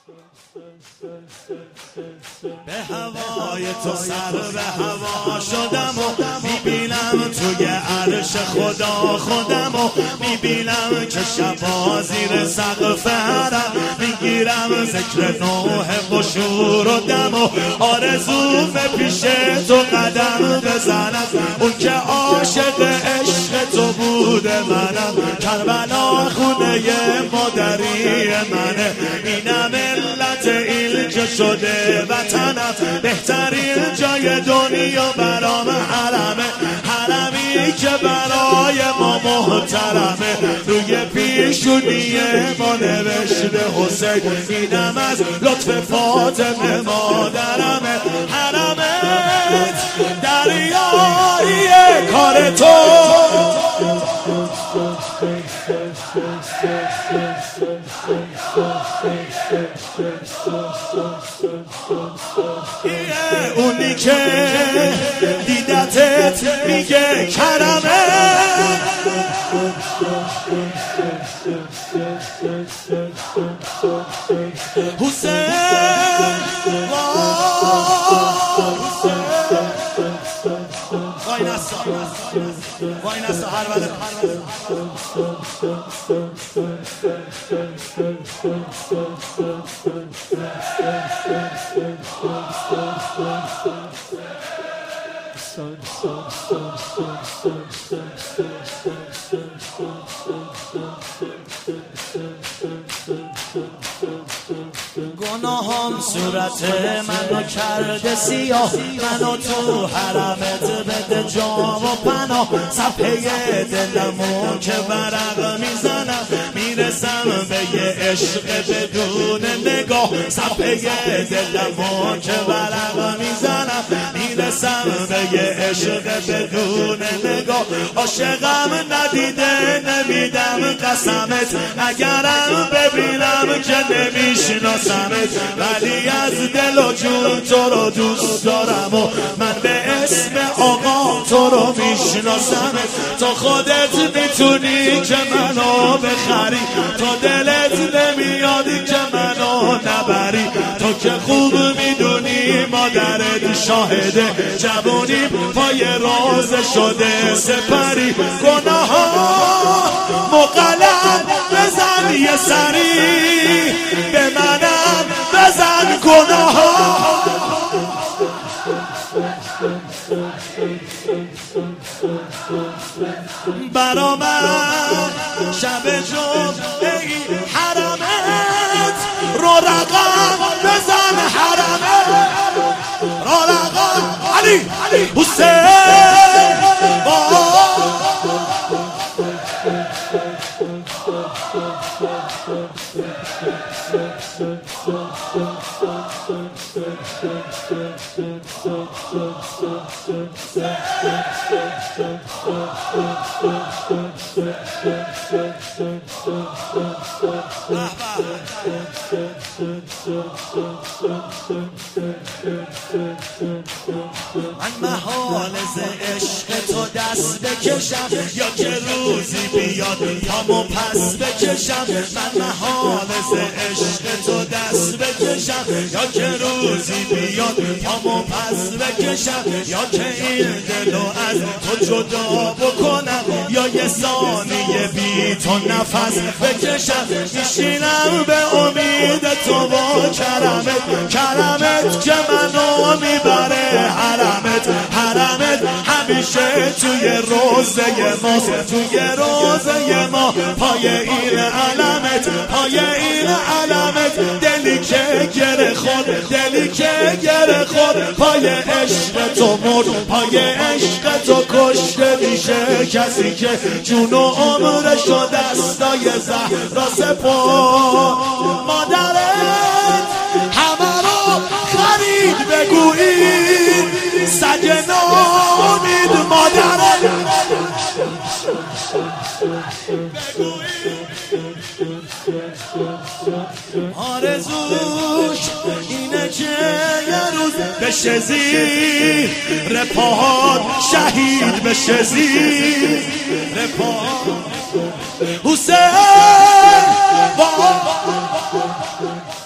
به هوای تو سر به هوا شدم و میبینم توی عرش خدا خودم و میبینم که شبا زیر سقف حرم میگیرم ذکر نوح و شور و دم و آرزوم پیش تو قدم بزنم، اون که عاشق عشق تو بوده منم، کربلا خونه مادری منه، اینم علت اینجا شده وطنم، بهترین جای دنیا برام حرمه، حرمی که برای ما محترمه، روی پیشونی ما نوشته حسین، اینم از لطف فاطمه مادرمه، حرمت دریایی کار تو، اونی که دیدتت میگه کرمه، حسین وای نسا وای نسا هر وقت گناهام صورت منو کرده سیاه، منو تو حرمت بده جام و پناه، صفحه دلمو که ورق میزنم، میرسم به یه عشق بدون نگاه، صفحه دلمو که ورق میزنم، میرسم به یه عشق بدون نگاه، عاشقم ندیده نمیدم قسمت، اگرم ببینم که نمیشناسمت، ولی از دل و جون تو رو دوست دارم و من به اسم آقا تو رو میشناسمت، تو خودت میتونی که منو بخری، تو دلت نمیادی که منو نبری، تو که خوب میدونی مادرت شاهده، جوونیم پای راز شده سپری، گناه مقلب بزن یه سری، به منم بزن گناه برا من شب جمعه حرمت، رو رقم بزن حرمت، رو رقم علی حسین من محال ز عشق تو دست بکشم، یا که روزی بیاد پامو پس بکشم، من محال ز عشق تو دست بکشم، یا که روزی بیاد پامو پس بکشم، یا که این دلو از تو جدا بکنم، یا یه ثانیه بی تو نفس بکشم، میشینم به امید تو با کرمت، کرمت که منو میبره حرمت، حرمت همیشه توی روزه ماست، توی روزه ما، پای این علمت، پای این علمت، دلی که گره خود، دلی که گره خود، پای عشق تو مرد، پای عشق تو کشته میشه کسی که جون و عمرشو دستای زهرا سپرد، مادرت همه رو خرید بگویید، سگ نامید مادرت آرزوش اینه که یه روز بشه زیر پاهات شهید بشه زیر پاهات حسین